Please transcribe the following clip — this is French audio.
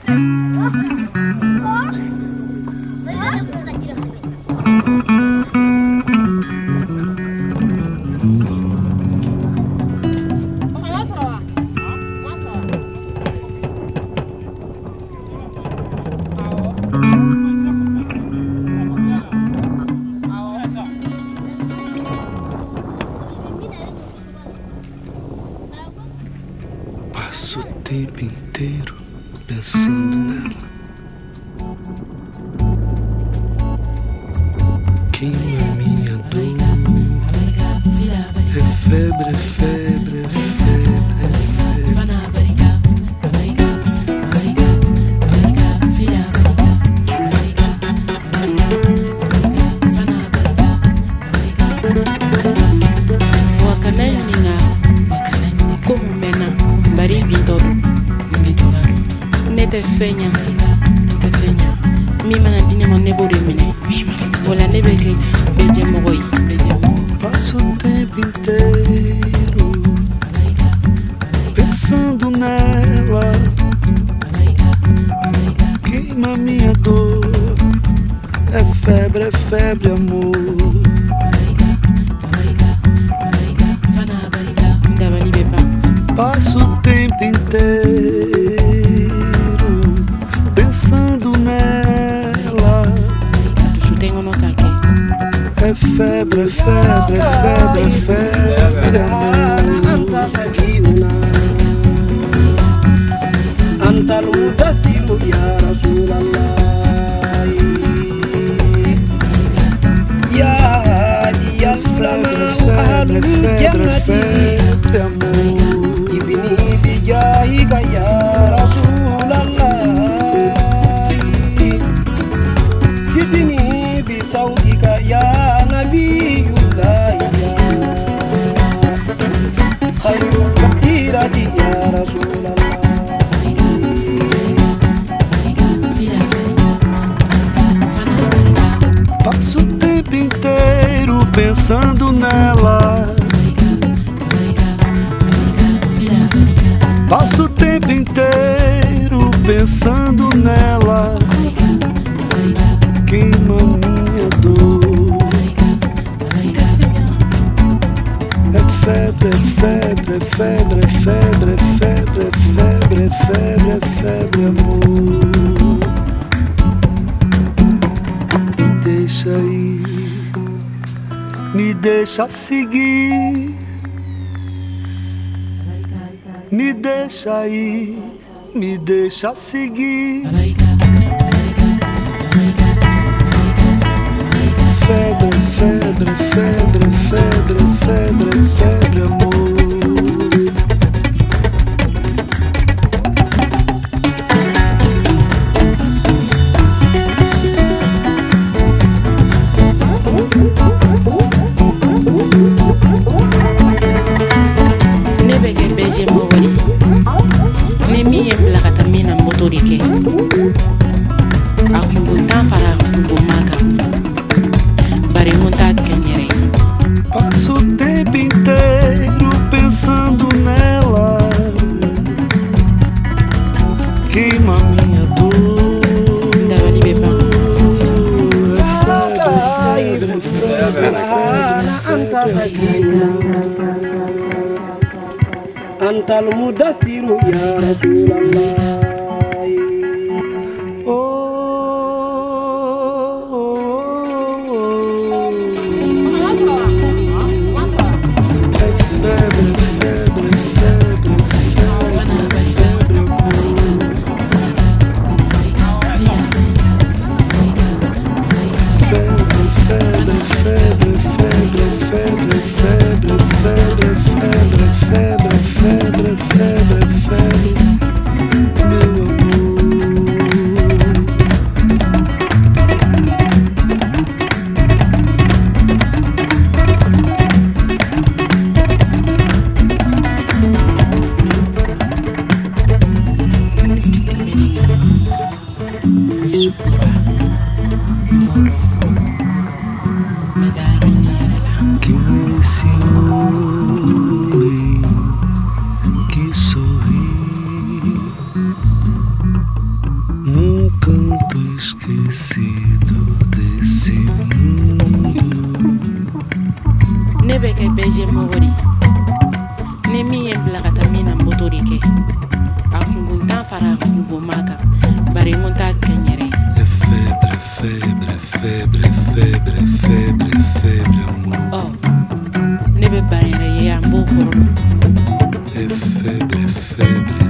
Passo o tempo inteiro pensando nela. Queima minha dor. É febre, é febre, é febre, é febre. Nete fenya, mi mana dine mo nebo de mine. Wala nebe ke beje mogoi. Passo o tempo inteiro pensando nela. Queima minha dor. É febre, amor. Passo o tempo inteiro pensando nela. É febre, febre, febre, febre, anta sakina anta mudasiru ya Rasulallah ya hadi al-ulama ahlul jannati ibni bijahika ya Rasulallah jidni bisaudika ya nabiyullah khairul kathirati ya Rasulallah. Passo o tempo inteiro pensando nela. Passo o tempo inteiro pensando nela. Queima minha dor. É febre, febre, febre, febre, febre, febre, febre, febre, amor. Deixa ir, me deixa seguir, me deixa ir, me deixa seguir. Febre, febre, febre, febre, febre, febre, amor. Passo o tempo inteiro pensando nela. Queima minha dor. Febre, febre, anta sakina anta mudasiru ya Rasulallah. Febre, febre, febre, febre, febre, febre. fara kubo maka bari monta kenyere febre, febre, febre, febre, febre, febre, amor. oh nebe bayere ya mbo koro Febre, febre.